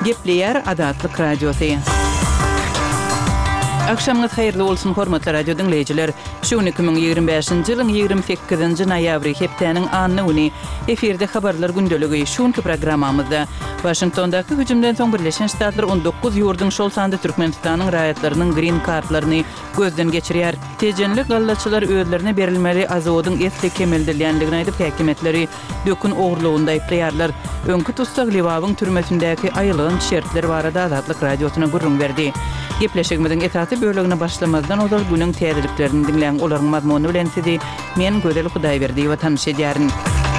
Gepleyer Adatlyk Radiosu. Akşamınız hayırlı olsun hormatly radio dinleyijiler. Şu 2025-nji ýylyň 28-nji noýabry hepdeniň anyny efirde habarlar gündöligi şuňky programmamyzda Washingtondaky hüjümden soň Birleşen Ştatlar 19 ýurdun şol sanda Türkmenistanyň raýatlarynyň green kartlaryny gözden geçirýär. Tejenlik gallaçylar özlerine berilmeli azodyň esli kemeldirlendigini aýdyp häkimetleri dökün ogurlugynda aýplaýarlar. Öňkü tutsag Liwawyň türmesindäki aýylygyň şertleri barada Adatlyk radiosyna gurrun berdi. Gepleşigimiziň etapy bölügine başlamazdan odal günüň täzeliklerini dinleýän olaryň mazmuny bilen sizi men Gödel Hudaýberdi we tanış edýärin.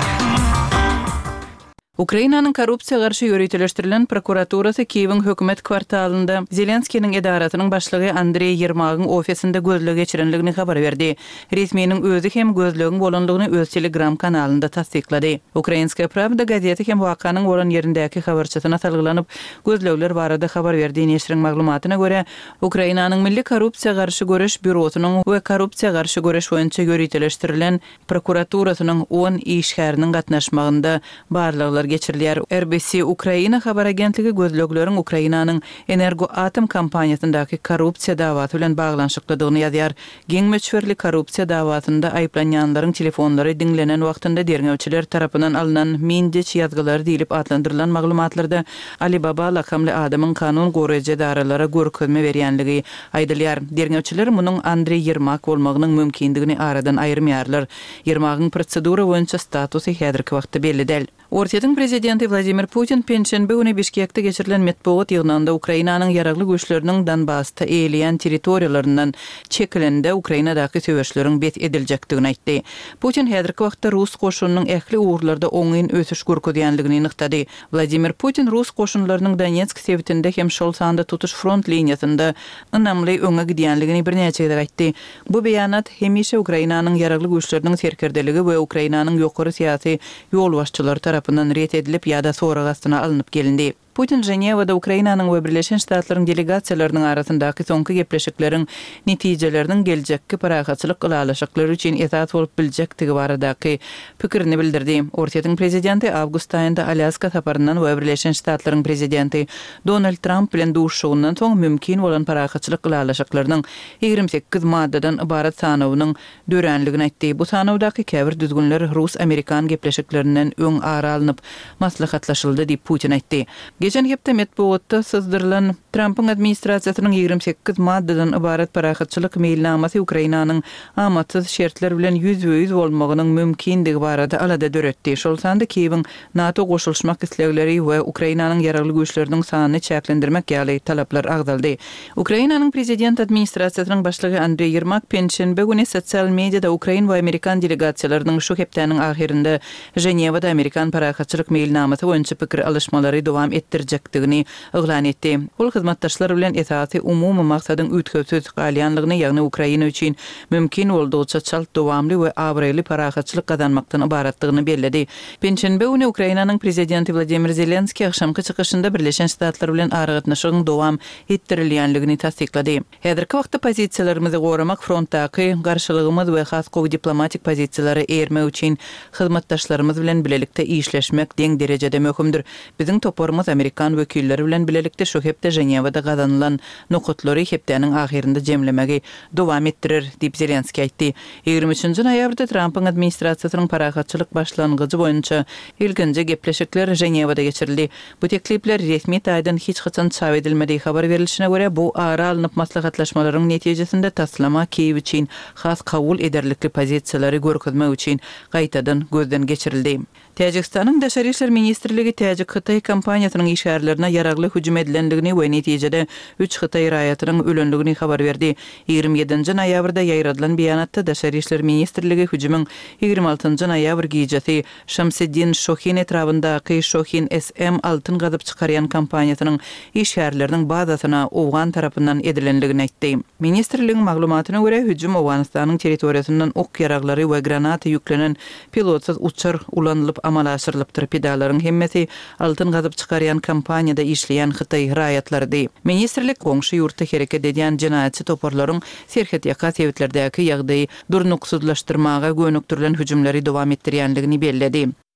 Ukrainanyň korrupsiýa garşy ýöreteleşdirilen prokuraturasy Kiýewiň hökümet kwartalynda Zelenskiýiň edaratynyň başlygy Andrey Yermagyň ofisinde gözle geçirenligini habar berdi. Resmiýetiň özü hem gözlegiň bolanlygyny öz Telegram kanalynda tasdiklady. Ukrainska Pravda gazeti hem wakanyň bolan ýerindäki habarçysyna salgylanyp gözlegler barada habar berdi. Neşriň maglumatyna görä, Ukrainanyň Milli Korrupsiýa garşy göreş bürosynyň we korrupsiýa garşy göreş boýunça ýöreteleşdirilen prokuraturasynyň 10 işgäriniň gatnaşmagynda barlyklar geçirilýär. RBC Ukraina habar agentligi gözlegleriň Ukrainanyň energo atom kampaniýasyndaky korrupsiýa dawaty bilen baglanşyklydygyny ýazýar. Geň meçhurly korrupsiýa dawatynda aýplanýanlaryň telefonlary dinlenen wagtynda derňewçiler tarapyndan alynan mindeç ýazgylar diýilip adlandyrylan maglumatlarda Alibaba lakamly adamyň kanun goraýjy daralara görkezme berýänligi aýdylýar. Derňewçiler munyň Andrey Yermak bolmagynyň mümkindigini aradan aýyrmaýarlar. Yermagyň prosedura boýunça statusy häzirki wagtda belli däl. Ortaýatyň prezidenti Vladimir Putin penşenbe güni Bişkekde geçirilen metbuat ýygnynda Ukrainanyň ýaragly güýçleriniň Donbassda eýleýän territoriýalaryndan çekilende Ukrainadaky söwüşleriň bet ediljekdigini aýtdy. Putin häzirki wagtda Rus goşunynyň ähli uğurlarda oňyn ösüş görkezýänligini nyktady. Vladimir Putin Rus goşunlarynyň Donetsk sewtinde hem şol sanda tutuş front liniýasynda önämli öňe gidýänligini birnäçe ýerde aýtdy. Bu beýanat hemişe Ukrainanyň ýaragly güýçleriniň serkerdeligi we Ukrainanyň ýokary syýasy ýolbaşçylary tarapyndan ret edilip ýa-da sonra gastyna alınıp gelindi. Putin Jenewada Ukrainanyň we Birleşen Ştatlaryň delegasiýalarynyň arasyndaky soňky gepleşikleriň netijeleriniň geljekki parahatçylyk gylalaşyklary üçin esas bolup biljekdigi baradaky pikirini bildirdi. Ortaýatyň prezidenti awgust aýynda Alyaska saparyndan we Birleşen Ştatlaryň prezidenti Donald Trump bilen duruşugyndan soň mümkin bolan parahatçylyk gylalaşyklarynyň 28 maddadan ibarat sanawynyň dörenligini aýtdy. Bu sanawdaky käbir düzgünler Rus-Amerikan gepleşiklerinden öň ara alınıp maslahatlaşyldy diýip Putin aýtdy. Geçen hepde metbuatda syzdyrylan Trump'ın administrasiýasynyň 28 maddadan ibarat parahatçylyk meýilnamasy Ukrainanyň amatsız şertler bilen ýüzbe-ýüz bolmagynyň mümkindigi barada alada döretdi. Şol sanda Kiýewiň NATO goşulşmak islegleri we Ukrainanyň ýaragly güýçleriniň sanyny çäklendirmek ýaly talaplar agdaldy. Ukrainanyň prezident administrasiýasynyň başlygy Andrey Yermak penşenbe güni sosial mediada Ukrain we Amerikan delegasiýalarynyň şu hepdeniň ahirinde Jenewada Amerikan parahatçylyk meýilnamasy boýunça pikir alışmalary dowam etdirjekdigini oglan etdi. Ol hyzmatdaşlar bilen esasy umumy maksadyň ütközsüz galyanlygyny, ýagny Ukraina üçin mümkin boldugyça çalt dowamly we abraýly parahatçylyk gazanmakdan ibaratlygyny belledi. Penşenbe güni Ukrainanyň prezidenti Vladimir Zelenskiy akşamky çykyşynda Birleşen Ştatlar bilen aragatnaşygyň dowam etdirilýänligini tasdiklady. Häzirki wagtda pozisiýalarymyzy goramak frontdaky garşylygymyz we haskow diplomatik pozisiýalary ermek üçin hyzmatdaşlarymyz bilen bilelikde işleşmek deň derejede möhümdir. Biziň toporymyz Amerikan wekilleri bilen bilelikde şu hepde Jenewada gazanylan nokatlary hepdeniň ahirinde jemlemegi dowam etdirir diýip Zelenskiy aýtdy. 23-nji noýabrda Trump'ın administrasiýasynyň parahatçylyk başlangyjy boýunça ilginji gepleşikler Jenewada geçirildi. Bu teklipler resmi taýdan hiç haçan çap edilmedi. Habar berilişine görä bu ara alınıp maslahatlaşmalaryň netijesinde taslama Kiýew üçin has kabul ederlikli pozisiýalary görkezmek üçin gaýtadan gözden geçirildi. Täjikistanyň Daşary işler ministrligi Täjik Hytaý kampaniýasynyň işgärlerine ýaragly hüjüm edilendigini we netijede 3 Hytaý raýatynyň ölenligini habar berdi. 27-nji noýabrda ýaýradylan beýanatda Daşary işler ministrligi hüjümüň 26-njy noýabr gecesi Şamseddin Şohin etrafyndaky Şohin SM altyn gazyp çykarýan kampaniýasynyň işgärleriniň bazasyna Owgan tarapyndan edilenligini aýtdy. Ministrligiň maglumatyna görä hüjüm Owganistanyň territoriýasyndan ok ýaraglary we granata ýüklenen pilotsyz uçar ulanylyp amala aşyrylypdyr. Pedalaryň hemmesi altyn gazyp çykarýan kampaniýada işleýän Hytaý raýatlarydy. Ministrlik goňşy ýurtda hereket edýän jinaýatçy toporlaryň serhet ýaka sebäplerdäki ýagdaýy durnuksuzlaşdyrmaga gönüktirilen hüjümleri dowam etdirýänligini belledi.